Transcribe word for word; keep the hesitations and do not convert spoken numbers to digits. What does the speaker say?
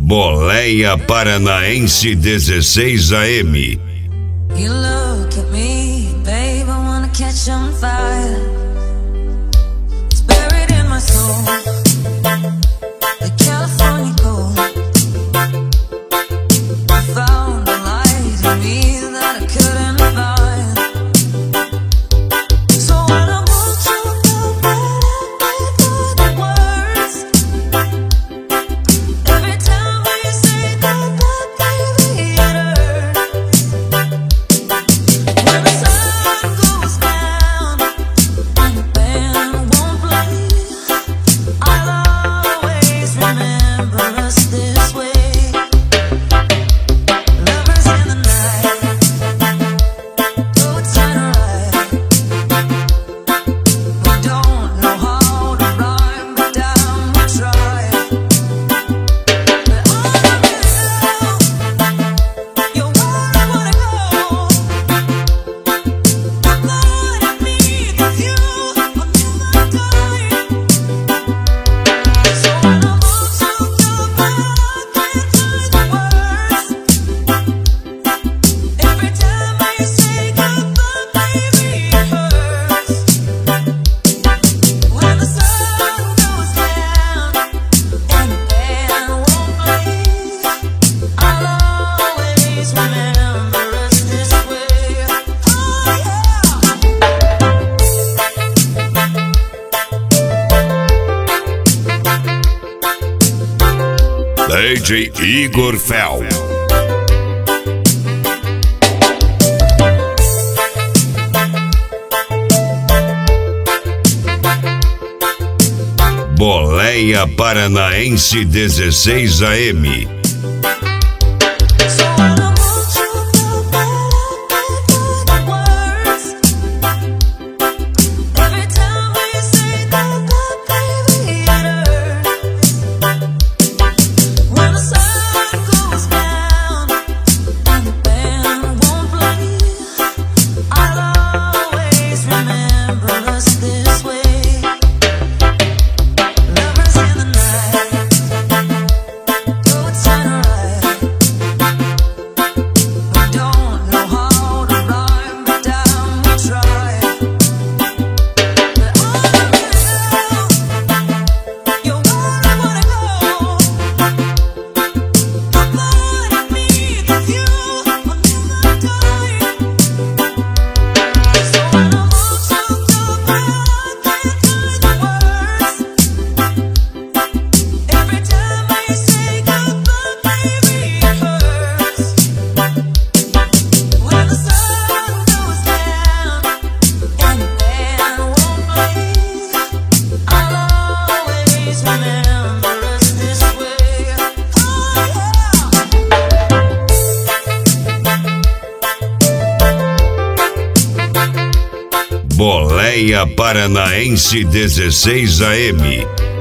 Boleia Paranaense dezesseis A M. You look at me, babe, I wanna catch on fire. It's buried in my soul, the California gold. I found a light in me that I couldn't find. So when I want you to bed up with the words, every time we say goodbye, baby, it hurts. When the sun goes down and the band won't play, I'll always remember us this way. Lovers in the night, go turn right. We don't know how to rhyme, but damn we try. But all I really know, you're where I wanna go. The part of me with you will never die. So when I want to go back, can't find the words. Every time I say goodbye, baby, it hurts. When the sun goes down and the band won't play, I'll always remember us this way. Oh D J Igor Fel. Boleia Paranaense dezesseis A M. So when I want you to bed up with the words, every time we say goodbye, baby, it hurts. When the sun goes down and the band won't play, I'll always remember us this way. Lovers in the night, go turn right. We don't know how to rhyme, but damn we try. But all I really know, you're where I wanna go. The part of me with you will never die. So when I want to go back, can't find the words. Every time I say goodbye, baby, it hurts. When the sun goes down and the band won't play, I'll always remember us this way. Oh yeah. Boleia Paranaense dezesseis A M.